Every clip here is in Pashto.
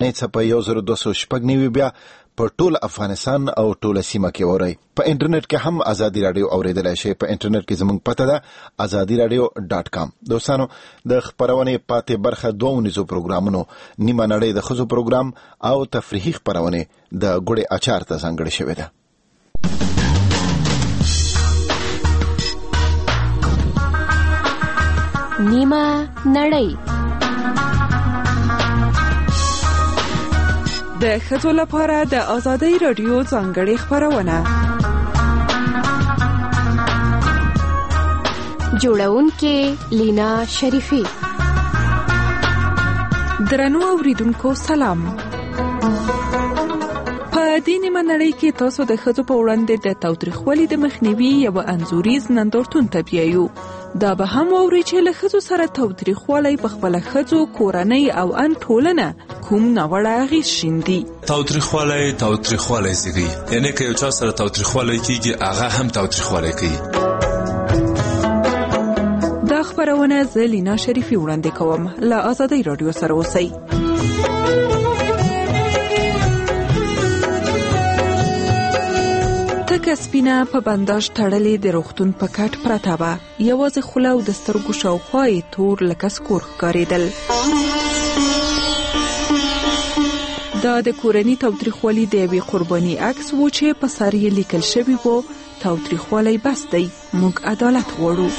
څخه په 1290 بیا په ټول افغانستان او ټول سیمه کې اوري. په انټرنیټ کې هم ازادي رادیو اوریدلای شئ. په انټرنیټ کې زموږ پته ده azadiradio.com. دوستانو د خبرونه پاتې برخه 2 نيزو پروګرامونو نیمه نړۍ د خزو پروګرام او تفریحي خبرونه د ګوړې اچار ته څنګه شوې ده. نیمه نړۍ د ښځو لپاره د ازادۍ رادیو ځانګړې خبرونه. جوړونکې لینا شریفی. درنو اوریدونکو سلام. په دې نیمه نړۍ کې تاسو د ښځو په وړاندې د تاوتریخوالي د مخنیوي یو انځوریز نندارتون ته بیایو. دا به هم اوري چې له ښځو سره تاوتریخوالی په خپله ښځو، کورنۍ او ان ټولنه کوم ناوړه اغېز شیندي. تاوتریخوالی زیږي، یعنی که یو چا سره تاوتریخوالی کیږي هغه هم تاوتریخوالی کوي. دا خبرونه زه لینا شریفی وړاندې کوم. له ازادۍ رادیو سره اوسئ. تکه سپینه په بنداژ تړلې د روغتون په کټ پرته وه. یوازې خوله او د سترګو شاوخوا یې تور لکه سکور ښکارېدل. دا د کورني تاوتریخوالي د یوې قرباني عکس و چې په سر یې لیکل شوي و: تاوتریخوالی بس دی، موږ عدالت غواړو.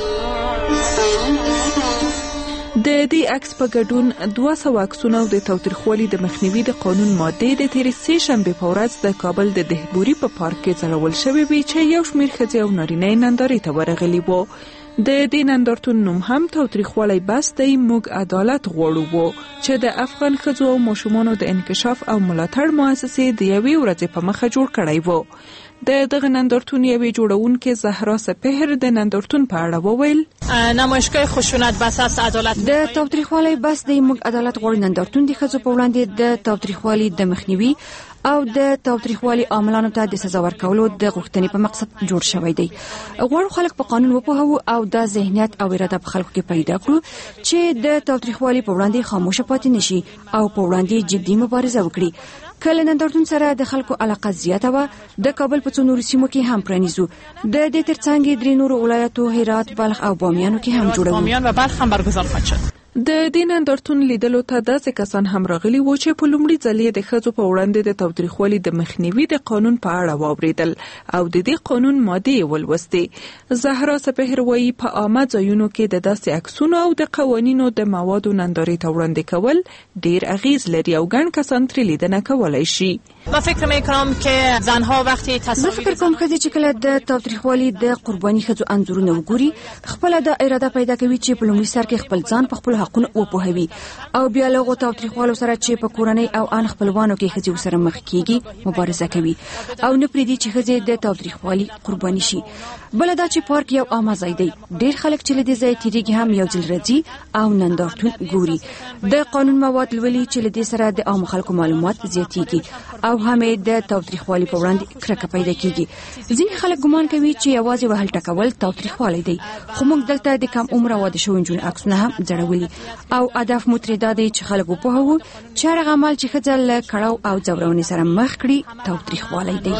د دې عکس په ګډون 200 عکسونه د تاوتریخوالي د مخنیوي د قانون ماده د تیرې سې شنبې په ورځ د کابل د دهبوري په پارک کې ځړول شوې وي چې یو شمېر ښځې او نارینه نندارې ته ورغلي وو. د دې نندارتون نوم هم تاوتریخوالی بس دی، موږ عدالت غواړو وو چې د افغان ښځو او ماشومانو د انکشاف او ملاتړ مؤسسې د یوې ورځې په مخه جوړ کړی وو. د دغه نندارتون یوې جوړونکې زهرا سپهر د نندارتون په اړه وویل: نمایشگاه خشونت بس است عدالت. د تاوتریخوالي بس دی، موږ عدالت غواړو نندارتون د ښځو په وړاندې د تاوتریخوالي د مخنیوي او د تاوتریخوالي عاملانو ته د سزا ورکولو د غوښتنې په مقصد جوړ شوی دی. غواړو خلک په قانون وپوهوو او دا ذهنیت او اراده په خلکو کې پیدا کړو چې د تاوتریخوالي په وړاندې خاموشه پاتې نشي او په وړاندې جدي مبارزه وکړي. کله نندارتون سره د خلکو علاقه زیاته وه، د کابل په څو نورو سیمو کې هم پرانیزو. د دې ترڅنګ 3 نورو ولایتو هرات، بلخ او بامیانو کې هم جوړوو. بامیان و بلخ هم برگزار خواهد شد. د دې نندارتون لیدلو ته داسې کسان هم راغلي وو چې په لومړي ځل د ښځو په وړاندې د تاوتریخوالي د مخنیوي د قانون په اړه واوریدل او د دې قانون ماده ولوستې. زهرا سپهر وایي په عامه ځایونو کې د داسې عکسونو او د قوانینو د موادو نندارې ته وړاندې کول ډیر اغیز لري او ګڼ کسان ترې لیدنه کولی شي. ما فکر میکنم که زنها وقتی زه فکر کوم چې کله د تاوتریخوالي د قرباني ښځو انځورونه وګوري، خپل د اراده پیدا کوي چې په لومړي سر کې خپل ځان په خپل حقونو وپوهوي او بیا له تاوتریخوالو سره چې په کورنۍ او ان خپلوانو کې ښځې سره مخ کیږي مبارزه کوي او نه پریږدي چې ښځې د تاوتریخوالي قرباني شي. بل دا چې پارک یو عامه ځای دی، ډیر خلک چې له دې ځای تیریږي هم یو ځل راځي او نندارتون ګوري. د قانون مواد لولي چې له دې سره د عام خلکو معلومات زیاتېږي او هم د تاوتریخوالي په وړاندې کرکه پیدا کیږي. ځینې خلک ګمان کوي چې یوازې وهل ټکول تاوتریخوالی دی، خو موږ دلته د کم عمره واده شویو نجونو عکسونه هم ځړولي او هدف مو ترې دا دی چې خلک وپوهوو چې هغه عمل چې ښځه له کړاو او ځورونې سره مخ کړي تاوتریخوالی دی.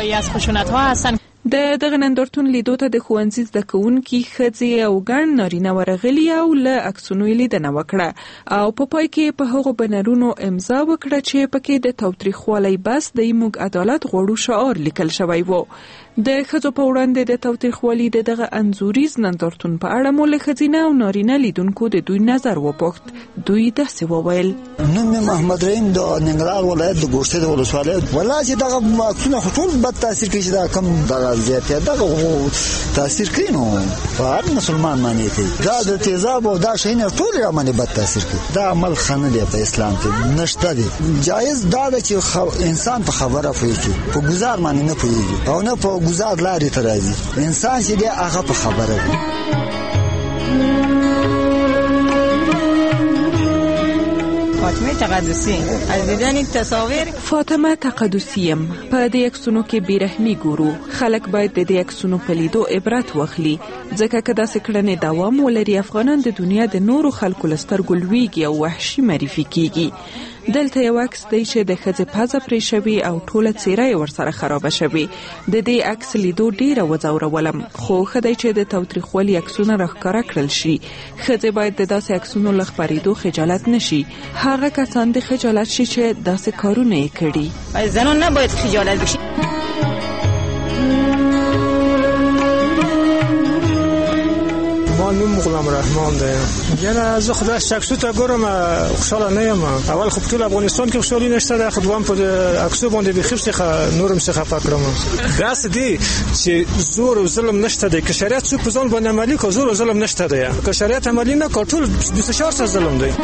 د دغه نندارتون لیدو ته د ښوونځي زده کوونکي ښځې او ګڼ نارینه ورغلي او له عکسونو یې لیدنه وکړه او په پای کې په هغو بنرونو امضا وکړه چې پکې د تاوتریخوالي بس دی، موږ عدالت غواړو شعار لیکل شوی و. د ښځو په وړاندې د تاوتریخوالي د دغه انځوریز نندارتون په اړه مو له ښځینه او نارینه لیدونکو د دوی نظر وپوښت. دوی داسې وویل: نوم مې محمد رحیم د ننګرهار ولایت د ګوشتې د ولسوالۍ. والله چې دغه عکسونه خو ټول بد تاثیر کوي، چې دا کم دغه زیاتې دغه تاثیر کوي، نو په هر مسلمان باندې کوي. دا د تیزاب او دا شیونه ټول باندې بد تاثیر کوي. دا عمل ښه نه دی په اسلام کې، نشته دی. جایز دا ده چې انسان په خبره پوهېږي، په ګزار باندې نه پوهېږي او نه په گزار لارې ته راځي. انسان چې دی هغه په خبره دی. فاطمه تقدسی از دیدن تصاویر. فاطمه تقدسیم په دې عکسونو کې بیرحمي ګورو. خلک باید د دې عکسونو په لیدو عبرت واخلي، ځکه که داسې کړنې دوام ولري افغانان د دنیا د نورو خلکو له سترګو لویږي او وحشي معرفي کیږي. دلته یو عکس دی چې د ښځې پزه پرې شوې او ټوله څیره یې ورسره خرابه شوې. د دې عکس لیدو ډیره وځورولم، خو ښه دی چې د تاوتریخوالي عکسونه راښکاره کړل شي. ښځې باید د داسې عکسونو له خپرېدو خجالت نشي. هغه کسان د خجالت شي چې داسې کارونه یې کړي. زنان نباید خجالت بشي. ما نوم غلام رحمان دی. یعنی از خدا عکسو ته ګورم خوشاله نه یم. اول خو ټول افغانستان کې خوشالي نشته، د خدوام په عکسو باندې به خپل څخه نورم څخه پکړم. داس دی چې زور او ظلم نشته دی. که شریعت څو په ځان باندې عملي کو، زور او ظلم نشته دی. که شریعت عملي نه کو، ټول 24 ساعت ظلم دی.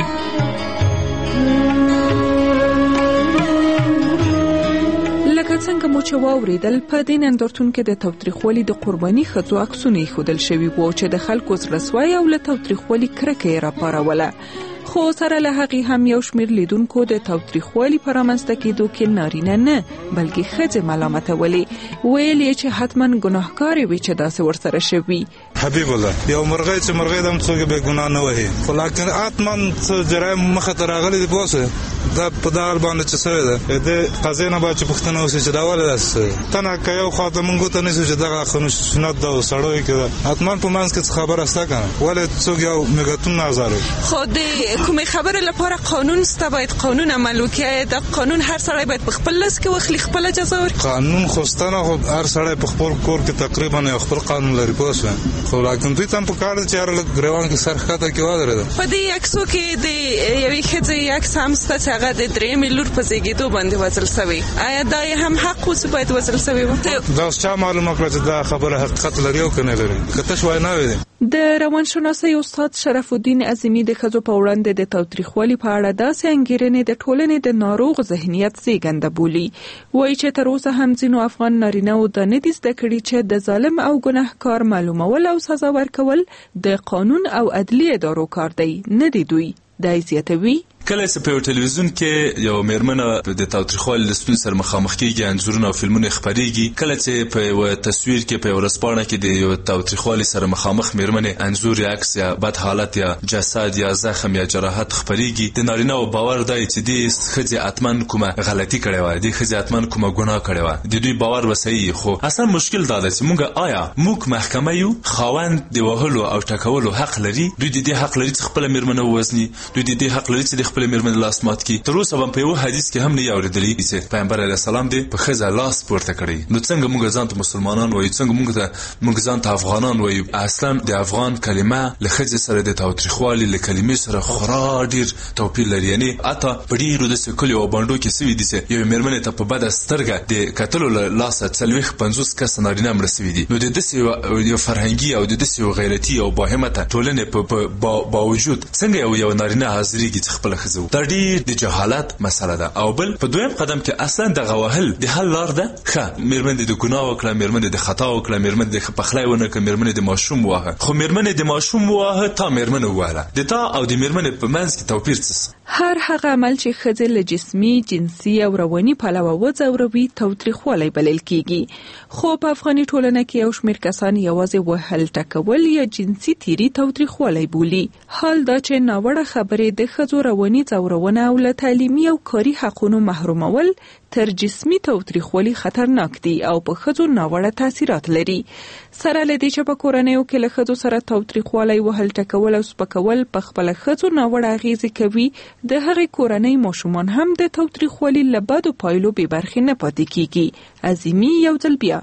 لکه څنګه مو چې واوریدل، په دې نندارتون کې د تاوتریخوالي د قرباني ښځو عکسونه ایښودل شوي وو چې د خلکو زړه سوی او له تاوتریخوالي کرکه یې راپاروله. خو سره له هغې هم یو شمېر لیدونکو د تاوتریخوالي په رامنځته کېدو کې نارینه نه بلکې ښځې ملامتولې. ویل یې چې حتما ګناهکارې وي چې داسې ورسره شوي. حبیب الله، یو مرغۍ چې مرغۍ د هم څوک بې ګناه نه وهي، خو لاکن حتما څه جرایم مخه ته راغلي دي. بوسه دا په دغه باندې چې سوی ده د قضیې نه باید چې پوښتنه وشي چې دا ولې داسې سوی. تنه که یو خوا ته مونږ ته نیسو چې دغه سنت ده او سړیو کې ده، حتما په منځ کې څه خبره شته که نه، ولې څوک یو میږتون نه ازاروي. خو د کومې خبرې لپاره قانون شته، باید قانون عمل وکړي. دا قانون هر سړی باید په خپل لاس کې واخلي، خپله جزا ورکړي. قانون خو شته نه، خو هر سړی په خپل کور کې تقریبا یو خپل قانون لري. پوه شوې؟ خو لاکن دوی ته هم پکار ده چې هر لږ ګریوان کې سر ښکته کې ودرېده. په دې عکسو کې د یوې ښځې عکس هم شته چې هغه د درېیمې لور په زیږېدو باندې وژل شوې. آیا دا یې هم حق و چې باید وژل شوې وه؟ دا اوس چا معلومه کړه چې دا خبره حقیقت لري او که نه لري؟ که تش ویناوې دي. د روانشناسۍ استاد شرف الدین عظیمي د ښځو په وړاندې د تاوتریخوالي په اړه داسې انګېرنې د ټولنې د ناروغ ذهنیت زېږنده بولي. وایي چې تر اوسه هم ځینو افغان نارینه‌و دا نه دي زده کړي چې د ظالم او ګناهکار معلومول او سزا ورکول د قانون او عدلي ادارو کار دی، نه دی دوی. دا زیاتوي کله چې په ټلویزیون کې یو میرمنه د تاوتریخوالي له ستونزې سره مخامخ کېږي، انځورونه او فلمونه خپرېږي. کله چې په یو تصویر کې په یو ورځپاڼه کې د یو تاوتریخوالي سره مخامخ میرمنې انځور یا عکس یا بد حالت یا جسد یا زخم یا جراحت خپرېږي، د نارینه‌و باور دی چې دې ښځې حتما کومه غلطي کړې وه، دې ښځې حتما کومه ګناه کړې وه. د دوی باور به صحیح. خو اصلا مشکل دا دی چې موږ آیا موږ محکمه یو؟ خاوند د وهلو او ټکولو حق لري. دوی د دې حق لري چې خپله میرمنه ووژني. دوی د دې حق لري چې د خپلې میرمنې لاس مات کړي. تر اوسه هم په یو حدیث کې هم نه یې اورېدلي چې پیغمبر علیه السلام دې په ښځه لاس پورته کړی. نو څنګه موږ ځان ته مسلمانان وایو؟ څنګه موږ ځان ته افغانان وایو؟ اصلا د افغان کلمه له ښځې سره د تاوتریخوالي له کلمې سره خورا ډېر توپیر لري. یعنې حتی په ډېرو داسې کلیو او بانډو کې سوي دي چې یوې میرمنې ته په بده سترګه د کتلو له لاسه 40-50 کسه نارینه مړه سوي دي. نو د داسې یو فرهنګي او د داسې یو غیرتي او باهمته ټولنې په باوجود څنګه یو نارینه حاضرېږي چې خپله ښځه و؟ دا ډېر د جهالت مسله ده. او بل په دویم قدم کې اصلا دغه وهل د حل لار ده. ښه میرمن دې د ګناه وکړه، میرمن دې د خطا وکړه، میرمن دې پخلی ونه کړه، میرمن دې د ماشوم وواهه. خو میرمن دې د ماشوم وواهه، تا میرمن ووهله. د تا او د میرمن په منځ کې توپیر څه؟ هر هغه عمل چې ښځې له جسمي، جنسي او رواني پلوه وځوروي تاوتریخوالی بلل کېږي. خو په افغاني ټولنه کې یو شمېر کسان یوازې وهل ټکول یا جنسي تیري تاوتریخوالی بولي. حال دا چې ناوړه خبرې د ښځو رواني ځورونه او له تعلیمي او کاري حقونو محرومول تر جسمي تاوتریخوالي خطرناک دي او په ښځو ناوړه تاثیرات لري. سره له دې چې په کورنیو کې له ښځو سره تاوتریخوالی وهل ټکول او سپکول په خپله ښځو ناوړه اغېزې کوي، د هغې کورنۍ ماشومان هم د تاوتریخوالي له بدو پایلو بې برخې نه پاتې کېږي. عظیمي یو ځل بیا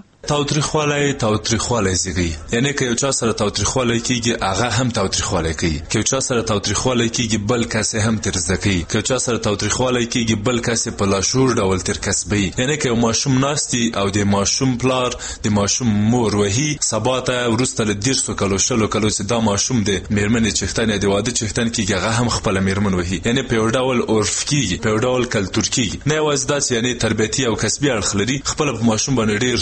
تاوتریخوالی زیږي. یعنی که یو چا سره تاوتریخوالی کېږي هغه هم تاوتریخوالی کوي. که یو چا سره تاوتریخوالی کېږي بل کس هم ترزه کوي. که یو چا سره تاوتریخوالی کېږي بل کس په لاشعور ډول ترکسبوي. یعنی که یو ماشوم ناستی او د ماشوم پلار د ماشوم مور وهي، سبا ته وروسته له 100 کالو 100 کالو چې دا ماشوم د میرمنې چښتن یا د واده چښتن کېږي هغه هم خپله میرمن وهي. یعنی په یو ډول عرف کېږي، په یو ډول کلتور کېږي. نه یوازې داسې یعنی تربیتي او کسبي اړخ لري، خپله په ماشوم باندې ډېر سو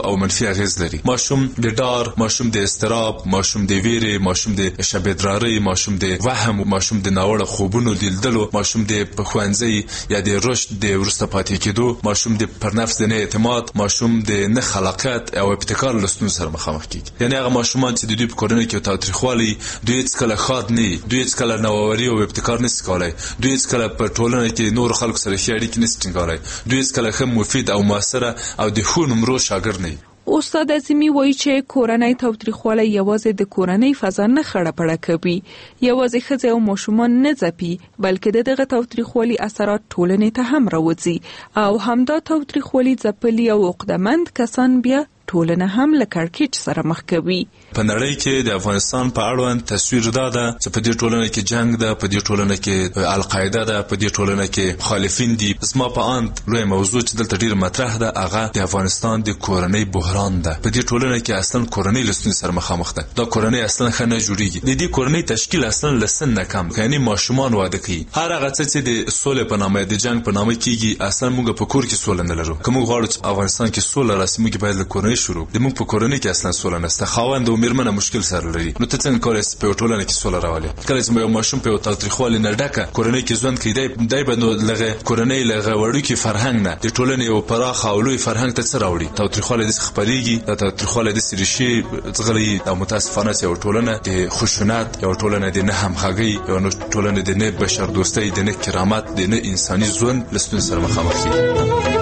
او منفي اغیز لري. ماشوم د ډار، ماشوم د استراب، ماشوم د ویرې، ماشوم د شبیدراري، ماشوم د وهم، ماشوم د ناوړه خوبونو لیدلو، ماشوم د پخوانځي یا د رشد د ورسته پاتې کېدو، ماشوم د پر نفس د نه اعتماد، ماشوم د نه خلاقیت او ابتکار لستون سره مخامخ کیږي. یعنی هغه ماشومان چې د دوی په کورنۍ کې تاوتریخوالي، دوی هیڅ کله ښاد نه، دوی هیڅ کله نوآوري او ابتکار نشي کولای، دوی هیڅ کله په ټولنه کې نور خلکو سره ښه اړیکې نشي ټینګولای، دوی هیڅ کله ښه مفید او موثره او د ښو نمرو شاګرد نه. استاد عظیمی وایي چې کورنۍ تاوتریخوالی یوازې د کورنۍ فضا نه خړه پړه کوي، یوازې ښځې او ماشومان نه ځپي، بلکې دغه تاوتریخوالي اثرات ټولنې ته هم راوځي او همدا تاوتریخوالي ځپلي او عقدمند کسان بیا ټولنه هم له کړکېچ سره مخ کوي. په نړۍ کې د افغانستان په اړوند تصویر دا ده چې په دې ټولنه کې جنگ ده، په دې ټولنه کې القاعده ده، په دې ټولنه کې مخالفین دي. زما په اند لوی موضوع چې دلته ډیر مطرح ده هغه د افغانستان د کورنۍ بحران ده. په دې ټولنه کې اصلا کورنۍ لستون سره مخامخ ده. دا کورنۍ اصلا ښه نه جوړیږي. د دې کورنۍ تشکیل اصلا لسن نه کم، یعنی ماشومان واده کوي. هر هغه څه چې د سولې په نامه د جنگ په نامه کیږي اصلا موږ په کور کې سولې نه لرو. کوم غواړو چې افغانستان کې سوله راسي موږ باید له کورنۍ شروع. د موږ په کورنۍ کې اصلا سوله نشته. خاوند او میرمن مشکل سره لري. نو ته څنګه کولای شې په ټولنه کې سوله راولې؟ کله چې یو ماشوم په تاوتریخوالي نه ډکه کورنۍ کې ژوند کوي، دای به نو لغه کورنۍ لغه وړوکی فرهنګ نه د ټولنې او پراخ او لوی فرهنګ ته څه راوړي. تاوتریخوالي د خبرېږي، د تاوتریخوالي د سریشي ځغلي او متاسفانه یو ټولنه د خشونت، یو ټولنه د نه همغږي، یو ټولنه د نه بشر دوستۍ، د نه کرامت، د نه انساني ژوند لستون سره مخامخ کیږي.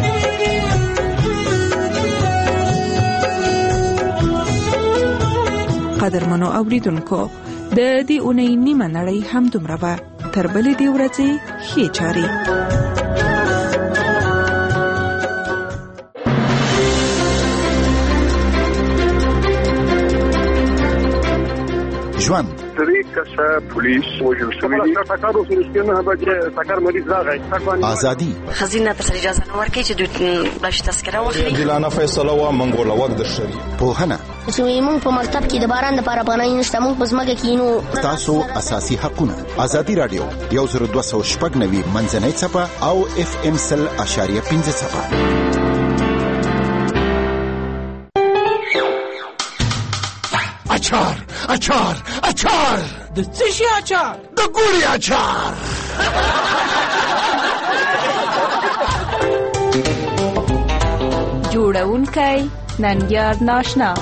قدرمنو اوریدونکو، د دې اونۍ نیمه نړۍ هم دومره وه. تر بلې دې ورځې ښې چارې. ژوند پولیس وژل شوی ټاکر وسرسکنه به ټاکر مریض راغی. ازادي خزینه ته اجازه نه ورکړي چې دوی بلش تذکره واخلي. دلانه فیصله وا منګول وخت د شری پوهنه زموږ په مکتب کې د باران لپاره پناه نشته، موږ په ځمکه کې نو تاسو اساسي حقونه. ازادي رادیو 102.9 منځنۍ څپه او FM 100.5 څپه. اچار اچار اچار د څه شي اچار؟ د ګوري اچار. جوړونکی ننګیار ناشنا.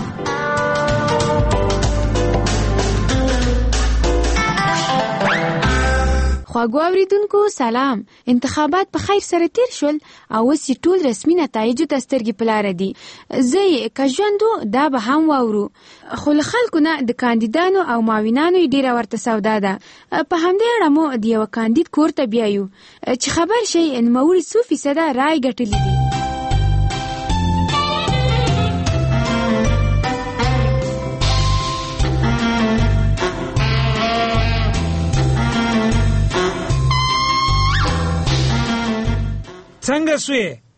خواږو اوریدونکو سلام. انتخابات په خیر سره تیر شول او اوس ټول رسمي نتایج د سترګې په لاره دي. زه کژوندو دا به هم واورو، خو له خلکو نه د کاندیدانو او معاونانو ډیره ورته سودا ده. په همدې اړه مو د یو کاندید کور ته بیایو چې خبر شي نوموړي څو فیصده رای ګټلي دي. څنګه سوې